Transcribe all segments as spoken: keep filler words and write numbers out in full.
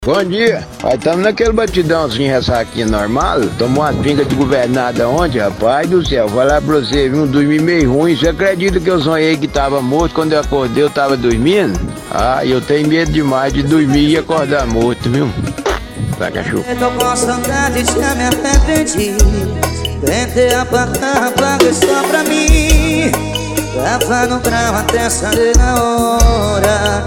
Bom dia, nós estamos naquele batidãozinho ressaquinha normal. Tomou umas pingas de governada ontem, rapaz do céu. Vou falar pra você, viu? Dormi meio ruim. Você acredita que eu sonhei que tava morto? Quando eu acordei, eu tava dormindo? Ah, eu tenho medo demais de dormir e acordar morto, viu? Tá, cachorro? Eu tô com saudade, já me arrependi. Tentei apagar, apaguei só pra mim. Tava no grau até sair na hora.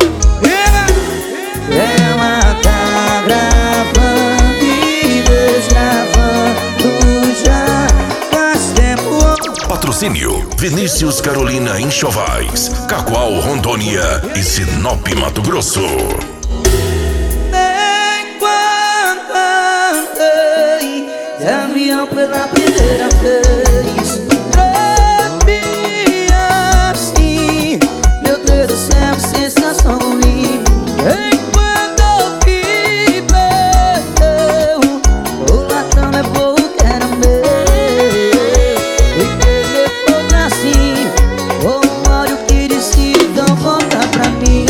Ela tá gravando e desgravando já faz tempo. Patrocínio Vinícius Carolina Enxovais, Cacoal, Rondônia e Sinop, Mato Grosso. Enquanto andei de avião pela primeira vez, tremi assim, meu Deus do céu, que sensação ruim. Enquanto eu viveu, o latão levou o que era meu. E que depois assim, o ódio que disse, então volta pra mim.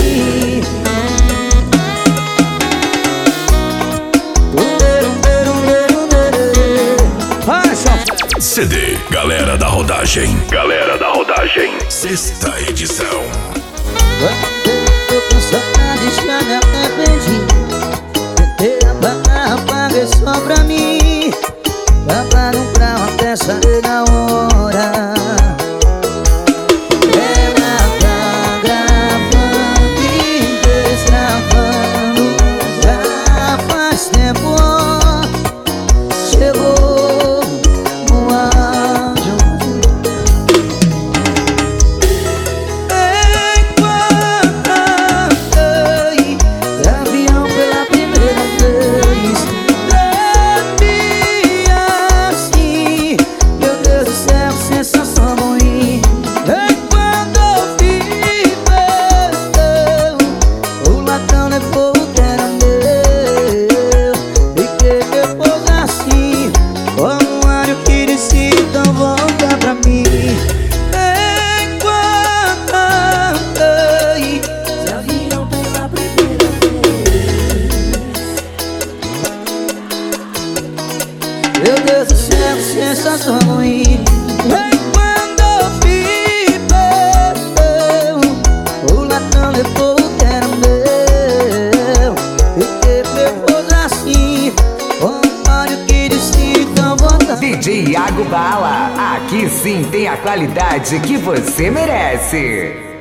C D Galera da Rodagem. Galera da Rodagem. Sexta edição. Tô com saudade, já me arrependi. Tentei apagar, apaguei só pra mim. Tava no grau até sair na hora. Ela tá gravando e desgravando já faz tempo. Chegou no áudio. Enquanto andei de avião pela primeira vez, tremi assim, meu Deus do céu, que sensação ruim. Enquanto eu viveu, o latão levou o que era meu. E que depois assim, como um alho que disse, então volta pra mim. Enquanto andei de avião pela primeira vez, meu Deus do céu, que sensação ruim. Enquanto eu viveu, o latão levou o que era meu. E que depois assim, como um alho que disse, então volta. D J Iago Bala, aqui sim tem a qualidade que você merece.